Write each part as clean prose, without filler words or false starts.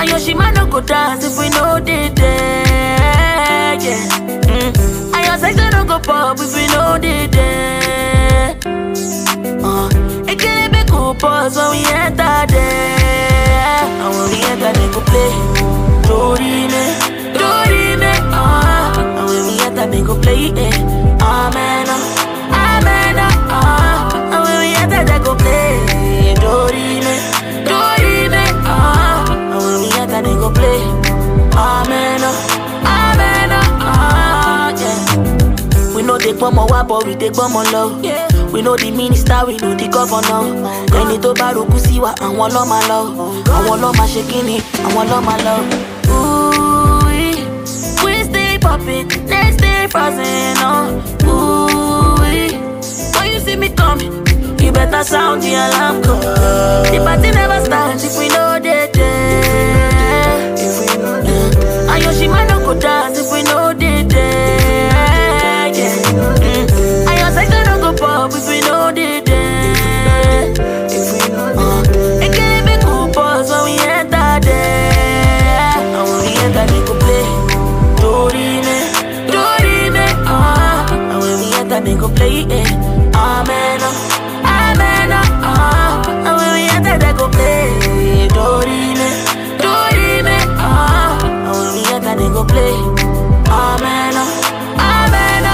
And Yoshima no go dance if we know they there, yeah. And your sex no go pop if we know they there. It can't be cool pause when we enter there. And when we enter they go play Dorime, Dorime, and when we enter they go play it, amen, amen, and when we enter they go play Dorime, Dorime, and when we enter they go play amen, amen, yeah. We know they come on wa, but we take come on love. Yeah. We know the minister, we know the governor. Ẹni tó bá ròkú sí wa, àwọn ló máa lọ. Àwọn ló máa ṣe kíni, àwọn ló máa lọ. Ooh, we stay popping, they stay frozen, Ooh, when you see me coming, you better sound the alarm call. The party never starts if we know they there. And Yoshima no go dance if we know they there, yeah. And your sex no go pop if we know they there. It can't be cool pause when we enter there. And when we enter they go play Dorime, Dorime, and when we enter they go play it, amen, amen, and when we enter they go play Dorime, Dorime, and when we enter they go play amen, amen,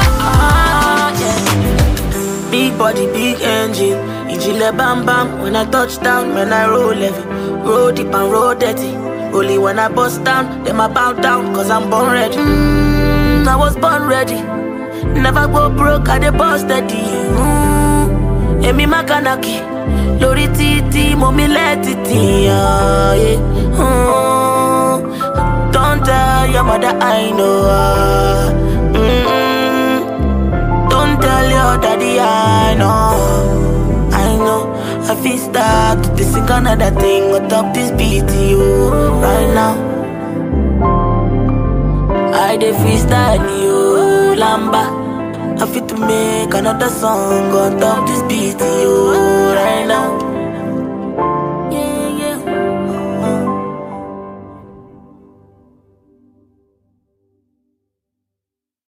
yeah. Big body, big engine, Ijile bam bam. When I touch down, when I roll heavy, roll deep and roll dirty. Only when I bust down, then I bow down, cause I'm born ready. I was born ready. Never go broke, I dey bust steady. Emi makanaki, lori titi, momi let it yeah. Don't tell your mother I know. Don't tell your daddy I know. I know. I feel start to sing another thing on top this beat you right now. I dey freestyle you lamba. I feel to make another song on top this beat you right now.